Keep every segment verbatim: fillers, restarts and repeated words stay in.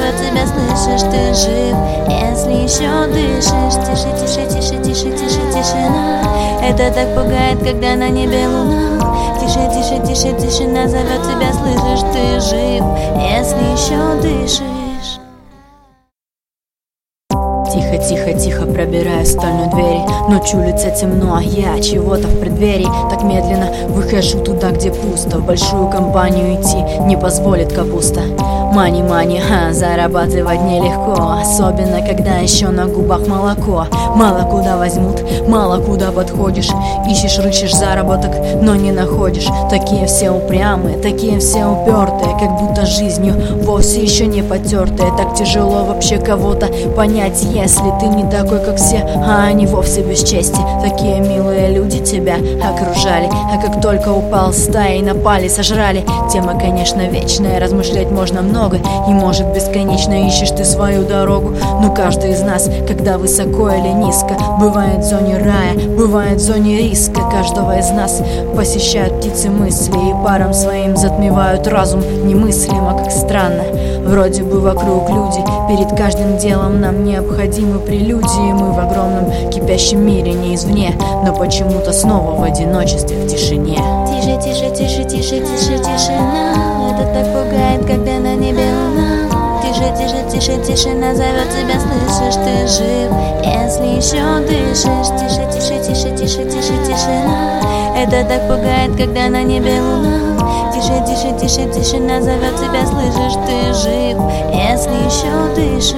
зовет тебя, слышишь, ты жив, если еще дышишь. Тише, тише, тише, тише, тише, тишина. Это так пугает, когда на небе луна. Тише, тише, тише, тишина зовет тебя, слышишь, ты жив, если еще дышишь. Тихо, тихо, тихо пробираю стальной двери. Ночью улица темно, а я чего-то в преддверии. Так медленно выхожу туда, где пусто. В большую компанию идти не позволит капуста. Мани, мани, ха, зарабатывать нелегко. Особенно, когда еще на губах молоко. Мало куда возьмут, мало куда подходишь. Ищешь, рыщешь заработок, но не находишь. Такие все упрямые, такие все упертые, как будто жизнью вовсе еще не потертые. Так тяжело вообще кого-то понять, если ты не такой, как все, а они вовсе без чести. Такие милые люди тебя окружали, а как только упал стаи, напали, сожрали. Тема, конечно, вечная, размышлять можно много, и может бесконечно ищешь ты свою дорогу. Но каждый из нас, когда высоко или низко, бывает в зоне рая, бывает в зоне риска. Каждого из нас посещают птицы мысли и паром своим затмевают разум. Немыслимо, как странно, вроде бы вокруг люди, перед каждым делом нам необходимы прелюдии. Мы в огромном кипящем мире, не извне, но почему-то снова в одиночестве, в тишине. Тише, тише, тише, тише, тише, тишина. Это так пугает, когда на небе луна. Тише, тише, тише, тишина зовет тебя, слышишь, ты жив, если еще дышишь. Тише, тише, тише, тише, тише, тишина. Это так пугает, когда на небе луна. Тише, тише, тише, тишина зовет тебя, слышишь, ты жив, если еще дышишь.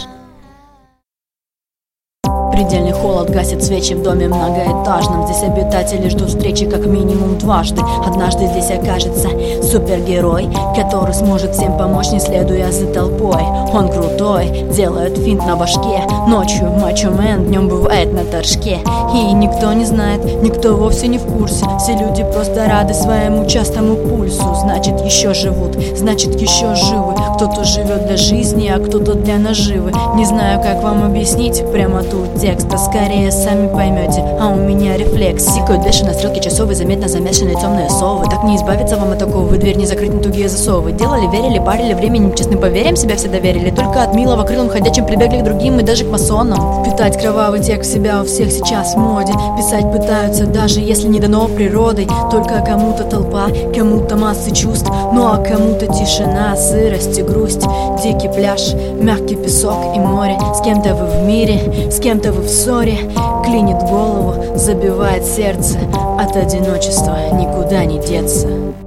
Предельный холод гасит свечи в доме многоэтажном. Здесь обитатели ждут встречи как минимум дважды. Однажды здесь окажется супергерой, который сможет всем помочь, не следуя за толпой. Он крутой, делает финт на башке. Ночью мачо-мен, днем бывает на торжке. И никто не знает, никто вовсе не в курсе. Все люди просто рады своему частому пульсу. Значит, еще живут, значит, еще живы. Кто-то живет для жизни, а кто-то для наживы. Не знаю, как вам объяснить прямо тут текста, скорее сами поймете, а у меня рефлекс. Тикают дальше на стрелке часовой, заметно замешанные темные совы. Так не избавиться вам от такого, вы дверь не закрыть, не тугие засовы. Делали, верили, парили, временем честным поверьем себя все доверили. Только от милого крылом ходячим прибегли к другим и даже к масонам. Впитать кровавый текст в себя у всех сейчас в моде. Писать пытаются, даже если не дано природой. Только кому-то толпа, кому-то массы чувств, ну а кому-то тишина, сырость и грусть. Дикий пляж, мягкий песок и море. С кем-то вы в мире, с кем-то вы в ссоре. Клинит голову, забивает сердце. От одиночества никуда не деться.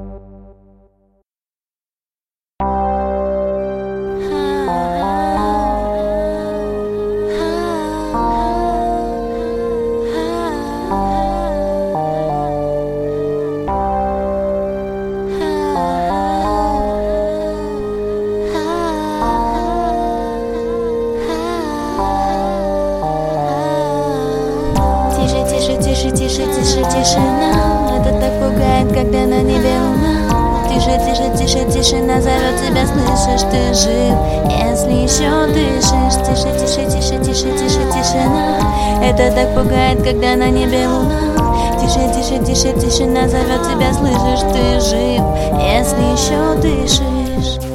Тише, тише, тише, тише, тише, тишина. Это так пугает, когда на небе луна. Тише, тише, тише, тишина зовет тебя, слышишь, ты жив, если еще дышишь. Тише, тише, тише, тише, тише, тишина. Это так пугает, когда на небе луна. Тише, тише, тише, тишина зовет тебя, слышишь, ты жив, если еще дышишь.